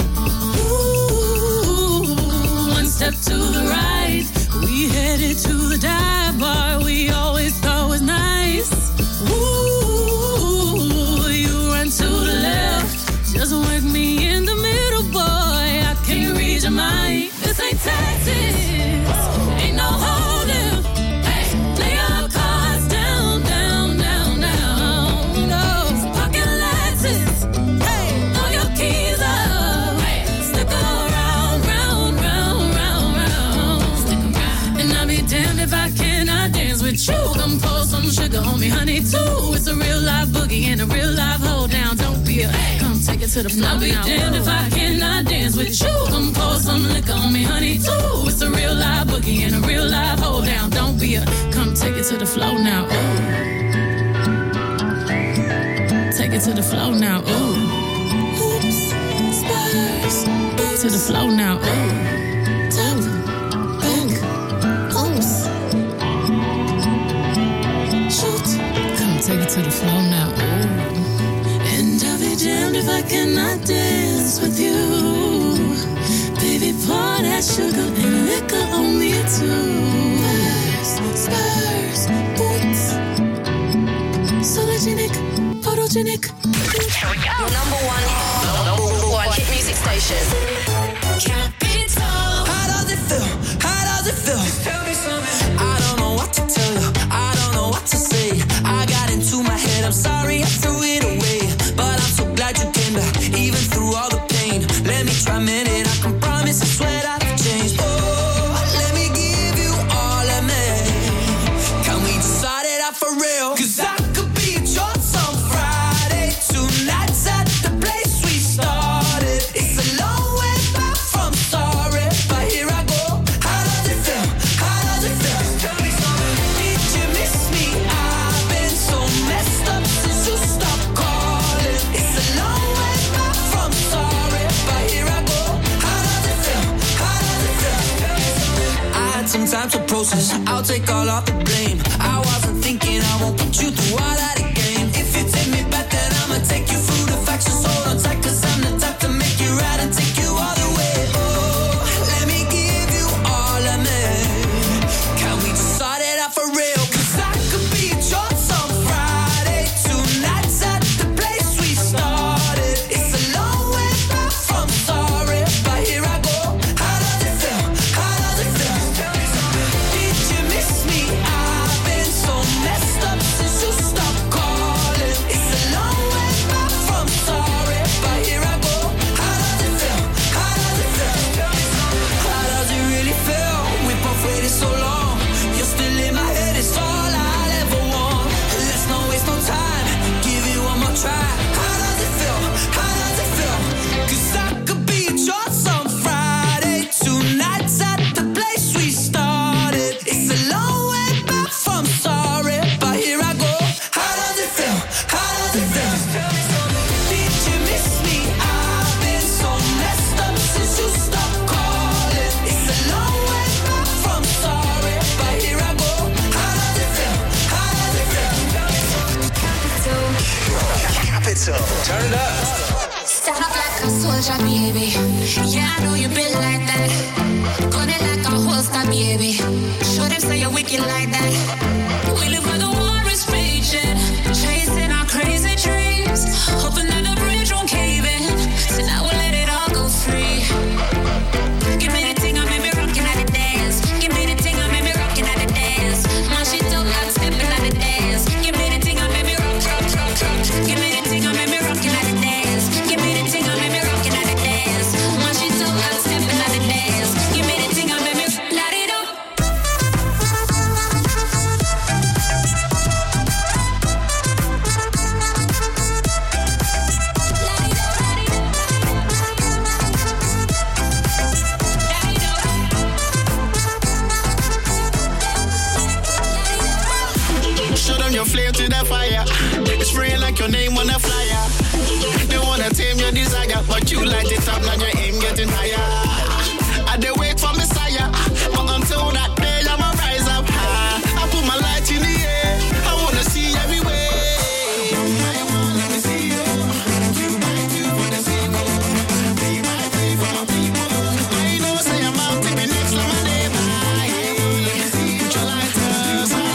Ooh, one step to the right. We headed to the dive bar we always thought was nice. Ooh, you run to the left. Just work me in the middle, boy. I can't read your mind. This ain't Texas. Ain't no hold'em. Hey, lay your cards down, down, down, down. Go, pocket Lexus. Hey, throw your keys up. Hey, stick around, round, round, round, round. Stick around. And I'll be damned if I cannot dance with you. Come pour some sugar on me, honey, too. It's a real live boogie and a real live hold down. Don't be a come take it to the floor. I'll be damned if I cannot dance with you. Come pour some liquor on me, honey, too. It's a real live boogie and a real live hold down. Don't be a come take it to the floor now. Ooh. Take it to the floor now. Ooh. Oops, Spurs. To the floor now. Ooh. Oops. Shoot. Come take it to the floor now. Ooh. And I'll be damned if I cannot dance with you. Baby, pour that sugar and liquor on me too. Spurs, boots. Sologenic, photogenic. Here we go. Your number one hit music station. Capital. How does it feel? How does it feel? Tell me something. I don't know what to tell you. I don't know what to say. I got into my head. I'm sorry I threw it away. But I'm so glad you came back. Even through all the pain. Let me try a minute. I can promise I swear that I've changed. Oh, let me give you all of me. Can we just start it out for real? 'Cause I could be at your on Friday. Tonight's at the place we started. It's a long way back from sorry. But here I go. How does it feel? How does it feel? roses. I'll take all of the blame. I wasn't thinking I won't put you through all that again. If you take me back, then I'ma take you through the facts. Just hold on tight, 'cause I'm the type to make you right and take you all the way. Oh, let me give you all of me. Can we just start it out for real? 'Cause I could be yours on Friday. Tonight's at the place we started. It's a long way back from sorry, but here I go. How does it feel? How does it feel? Did you miss me? I've been so messed up since you stopped calling. It's a long way back from sorry, but here I go. How does it feel? How does it feel? How does it really feel? We both waited so long. You're still in my head, it's all I'll ever want. Let's not waste no time. Give it one more try. How does it feel? How does it feel? 'Cause I could be yours on Friday. Tonight's at the place we started. It's a long way back from sorry, but here I go. How does it feel? How does it feel? Did you miss me? I've been so messed up since you stopped calling. It's a long way back from sorry, but here I go. How does it feel? How does it feel? Capital. Turn it up. Stand up like a soldier, baby. Yeah, I know you been like that. Gun it like a holster, baby. Show them say you're wicked like that. We live where the war is raging, chasing our crazy dreams, hoping that the bridge won't cave in. So now we'll let it all go free. Give me the thing, I made me rockin' at the dance. Give me the thing, I made me rockin' at the dance. My shit don't like stepping at the dance. Give me the thing, I made me rock. Give me the thing, I made me rockin' at the dance. Give me the thing, I made me rockin' at the dance. My shit don't like stepping at the dance. Give me the thing, I made me light it up. Show them your flame to the fire. It's spraying like your name on a flyer. They wanna tame your desire, but you light it up, now your aim getting higher. I dey wait for Messiah, but until that day I'ma rise up high. I put my light in the air, I wanna see everywhere. Let me see you. 2 by 2 for the sequel. 3 by 3 for my people. I know say I'm out to be next like my neighbor. Let me see you. Put your lighters on.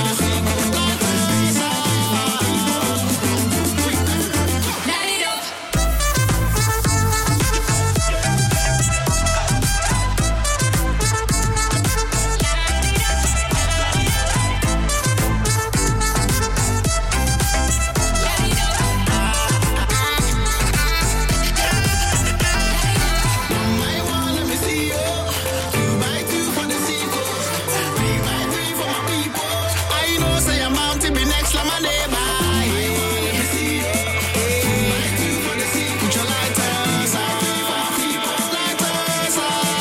Light it up. Let me see you. 2 by 2 for the sequel. 3 by 3 for my people. I know say I'm out to be next like my neighbor. Let me see you. 2 by 2 for the sequel. Put your lighters on. Lighters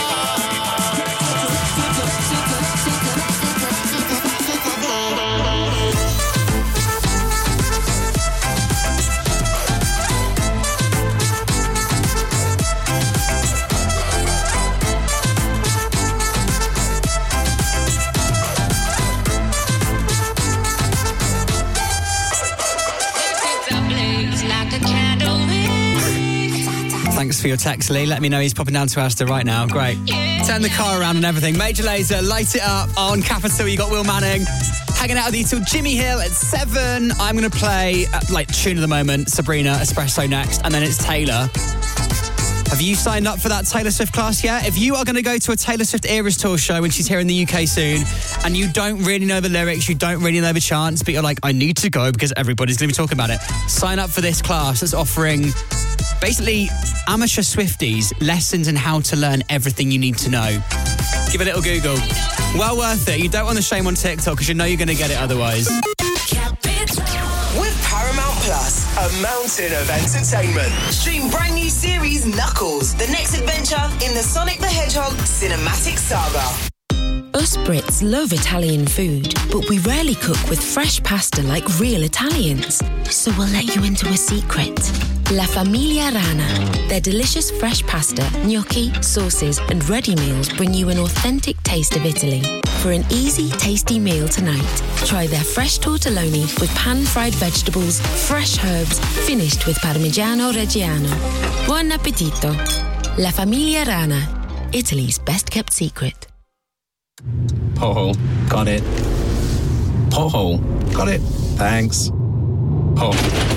Like a candle Thanks for your text, Lee. Let me know he's popping down to Asda right now. Great. Turn the car around and everything. Major Lazer, Light It Up on Capital. You got Will Manning hanging out with you till Jimmy Hill at 7. I'm going to play, tune of the moment, Sabrina, Espresso next, and then it's Taylor. Have you signed up for that Taylor Swift class yet? If you are going to go to a Taylor Swift Eras Tour show when she's here in the UK soon, and you don't really know the lyrics, you don't really know the chants, but you're like, I need to go because everybody's going to be talking about it, sign up for this class that's offering basically amateur Swifties lessons in how to learn everything you need to know. Give it a little Google. Well worth it. You don't want the shame on TikTok because you know you're going to get it otherwise. With Paramount Plus, a mountain of entertainment. Stream brand new series Knuckles, the next adventure in the Sonic the Hedgehog cinematic saga. Us Brits love Italian food, but we rarely cook with fresh pasta like real Italians. So we'll let you into a secret. La Familia Rana. Their delicious fresh pasta, gnocchi, sauces and ready meals bring you an authentic taste of Italy. For an easy, tasty meal tonight, try their fresh tortelloni with pan-fried vegetables, fresh herbs, finished with Parmigiano Reggiano. Buon appetito! La Familia Rana, Italy's best-kept secret. Pothole. Got it. Pothole. Got it. Thanks. Pothole.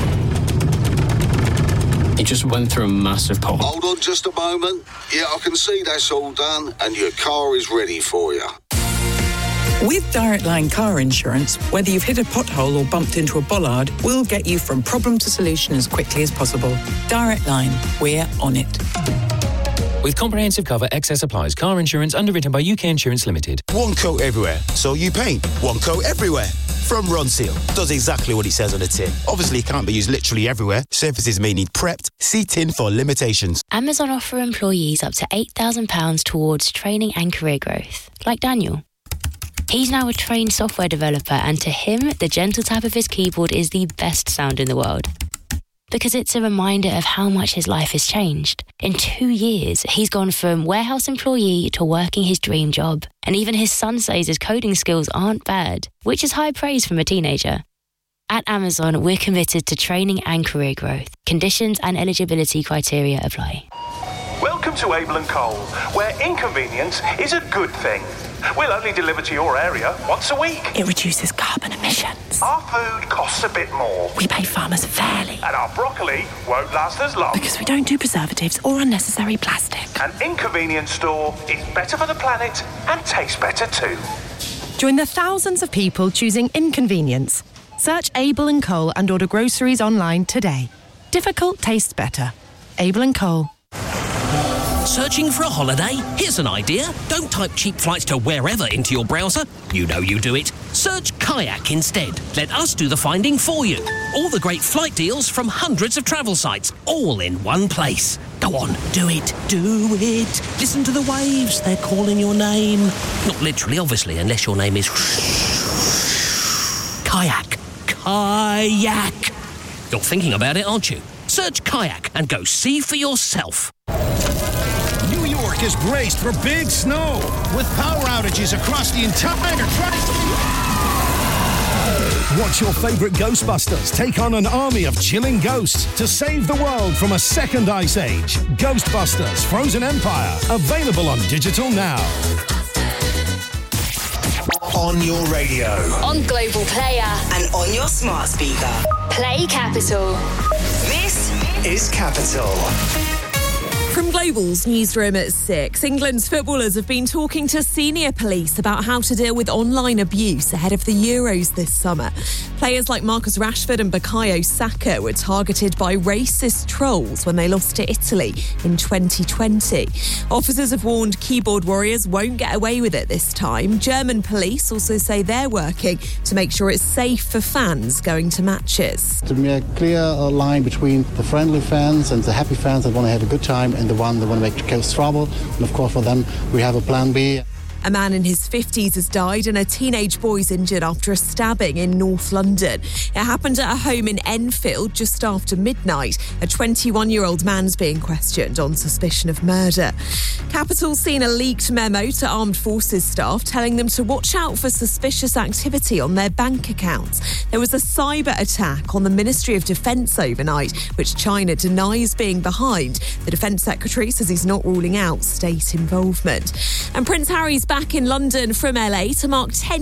He just went through a massive pothole. Hold on just a moment. Yeah, I can see that's all done and your car is ready for you. With Direct Line car insurance, whether you've hit a pothole or bumped into a bollard, we'll get you from problem to solution as quickly as possible. Direct Line, we're on it. With comprehensive cover, excess applies. Car insurance underwritten by UK Insurance Limited. One coat everywhere, so you paint. One coat everywhere. From Ronseal. Does exactly what it says on the tin. Obviously, it can't be used literally everywhere. Surfaces may need prepped. See tin for limitations. Amazon offer employees up to £8,000 towards training and career growth, like Daniel. He's now a trained software developer, and to him, the gentle tap of his keyboard is the best sound in the world. Because it's a reminder of how much his life has changed. In 2 years, he's gone from warehouse employee to working his dream job. And even his son says his coding skills aren't bad, which is high praise from a teenager. At Amazon, we're committed to training and career growth. Conditions and eligibility criteria apply. Welcome to Abel & Cole, where inconvenience is a good thing. We'll only deliver to your area once a week. It reduces carbon emissions. Our food costs a bit more. We pay farmers fairly. And our broccoli won't last as long. Because we don't do preservatives or unnecessary plastic. An inconvenience store is better for the planet and tastes better too. Join the thousands of people choosing inconvenience. Search Abel & Cole and order groceries online today. Difficult tastes better. Abel & Cole. Searching for a holiday? Here's an idea. Don't type cheap flights to wherever into your browser. You know you do it. Search Kayak instead. Let us do the finding for you. All the great flight deals from hundreds of travel sites, all in one place. Go on, do it. Do it. Listen to the waves. They're calling your name. Not literally, obviously, unless your name is... Kayak. Kayak. You're thinking about it, aren't you? Search Kayak and go see for yourself. New York is braced for big snow with power outages across the entire Watch your favourite Ghostbusters take on an army of chilling ghosts to save the world from a second ice age. Ghostbusters Frozen Empire, available on digital now. On your radio. On Global Player. And on your smart speaker. Play Capital. This is Capital. From Global's newsroom at 6, England's footballers have been talking to senior police about how to deal with online abuse ahead of the Euros this summer. Players like Marcus Rashford and Bukayo Saka were targeted by racist trolls when they lost to Italy in 2020. Officers have warned keyboard warriors won't get away with it this time. German police also say they're working to make sure it's safe for fans going to matches. To be a clear line between the friendly fans and the happy fans that want to have a good time and the one that want to make cause trouble. And of course for them we have a plan B. A man in his 50s has died and a teenage boy's injured after a stabbing in North London. It happened at a home in Enfield just after midnight. A 21-year-old man's being questioned on suspicion of murder. Capital's seen a leaked memo to armed forces staff telling them to watch out for suspicious activity on their bank accounts. There was a cyber attack on the Ministry of Defence overnight, which China denies being behind. The Defence Secretary says he's not ruling out state involvement. And Prince Harry's back in London from LA to mark 10